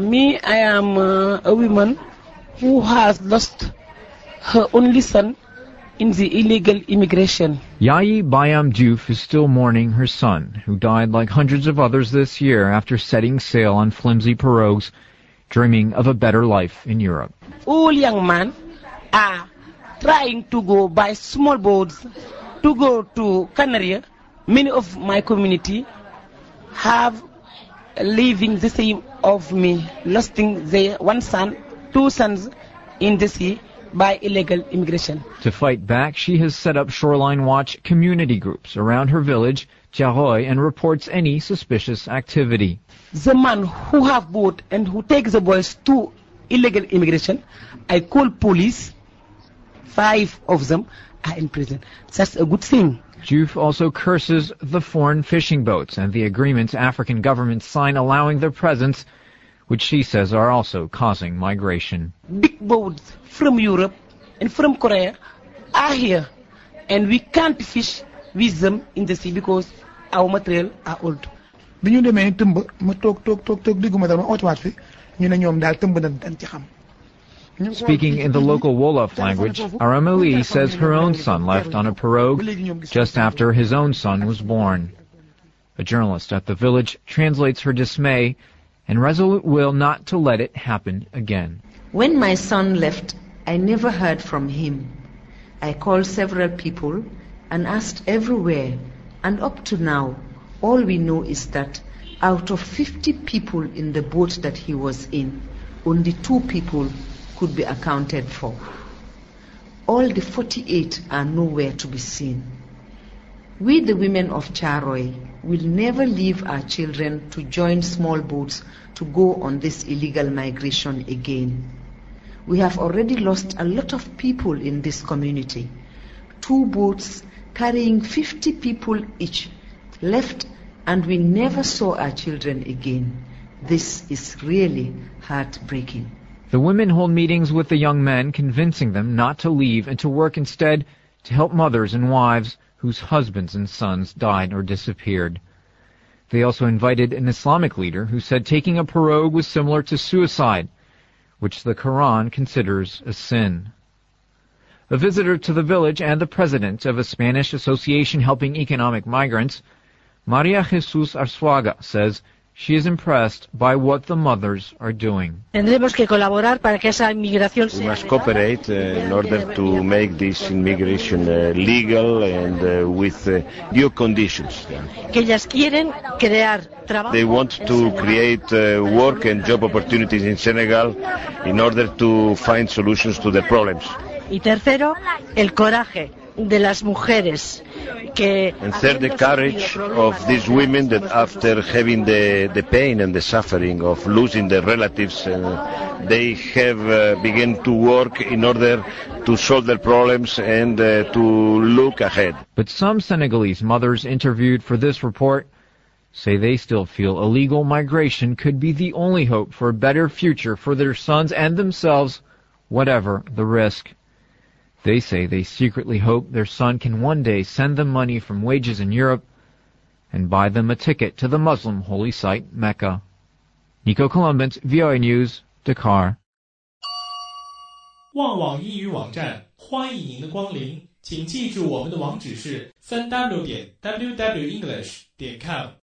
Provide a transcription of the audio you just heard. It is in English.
Me, I am a woman who has lost her only son in the illegal immigration. Yayi Bayam Diouf is still mourning her son, who died like hundreds of others this year after setting sail on flimsy pirogues, dreaming of a better life in Europe. All young men are trying to go by small boats to go to Canary. Many of my community have living the same of me, losing their one son, two sons in the sea by illegal immigration. To fight back, she has set up Shoreline Watch community groups around her village, Tiaroy, and reports any suspicious activity. The man who have boat and who takes the boys to illegal immigration, I call police. 5 of them are in prison. That's a good thing. Diouf also curses the foreign fishing boats and the agreements African governments sign allowing their presence, which she says are also causing migration. Big boats from Europe and from Korea are here, and we can't fish with them in the sea because our material are old. Speaking in the local Wolof language, Aramali says her own son left on a pirogue just after his own son was born. A journalist at the village translates her dismay and resolute will not to let it happen again. When my son left, I never heard from him. I called several people and asked everywhere, and up to now, all we know is that out of 50 people in the boat that he was in, only 2 people could be accounted for. All the 48 are nowhere to be seen. We, the women of Charoy, will never leave our children to join small boats to go on this illegal migration again. We have already lost a lot of people in this community. 2 boats carrying 50 people each left, and we never saw our children again. This is really heartbreaking. The women hold meetings with the young men, convincing them not to leave and to work instead to help mothers and wives whose husbands and sons died or disappeared. They also invited an Islamic leader who said taking a pirogue was similar to suicide, which the Quran considers a sin. A visitor to the village and the president of a Spanish association helping economic migrants, Maria Jesus Arzuaga, says she is impressed by what the mothers are doing. We must cooperate in order to make this immigration legal and with due conditions. They want to create work and job opportunities in Senegal in order to find solutions to the problems. Y tercero, el coraje de las mujeres que... And third, the courage of these women that after having the pain and the suffering of losing their relatives, they have begun to work in order to solve their problems and to look ahead. But some Senegalese mothers interviewed for this report say they still feel illegal migration could be the only hope for a better future for their sons and themselves, whatever the risk. They say they secretly hope their son can one day send them money from wages in Europe and buy them a ticket to the Muslim holy site Mecca. Nico Columbus, VOA News, Dakar. 旺网英语网站欢迎您的光临，请记住我们的网址是 3w.wwenglish.com